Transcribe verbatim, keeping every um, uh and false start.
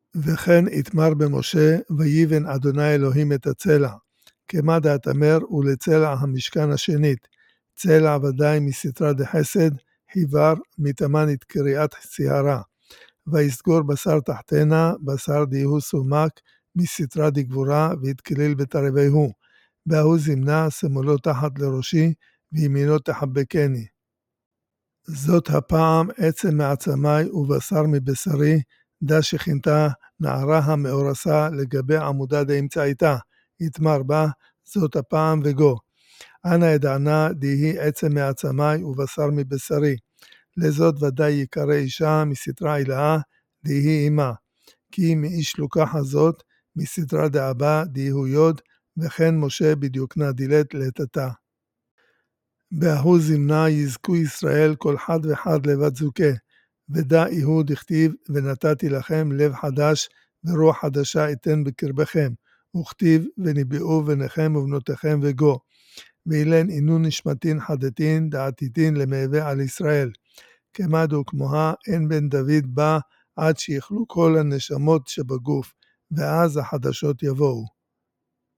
וכן יתמר במשה, ויבן אדוני אלוהים את הצלע, כמד התמר ולצלע המשכן השנית, צלע ודאי מסתרה דחסד, חיבר מתמנית קריאת שערה, ויסגור בשר תחתנה, בשר דיהו סומק, מסתרה דגבורה, והתקליל בתרביהו, בהוא זמנה שמאלו תחת לראשי, וימינו תחבקני. זאת הפעם עצם מעצמי ובשר מבשרי, דה שכינתה נערה המאורסה לגבי עמודה דאמצעיתה, יתמר בה, זאת הפעם וגו. אנא ידענה דהי עצם מעצמי ובשר מבשרי, לזאת ודאי יקרא אישה מסתרה עילאה, דהי אמה, כי מאיש לוקחה זאת, מסתרה דאבא דהיהו יוד, וכן משה בדיוקנה דילת לטתה. בהוא זמנה יזכו ישראל כל חד וחד לבת זוכה, ודע איהו דכתיב ונתתי לכם לב חדש ורוח חדשה אתן בקרבכם, וכתיב וניבאו בניכם ובנותיכם וגו, ואילן אינו נשמתין חדתין דעתיתין למהווה על ישראל, כמד וכמוה אין בן דוד בא עד שיכלו כל הנשמות שבגוף, ואז החדשות יבואו.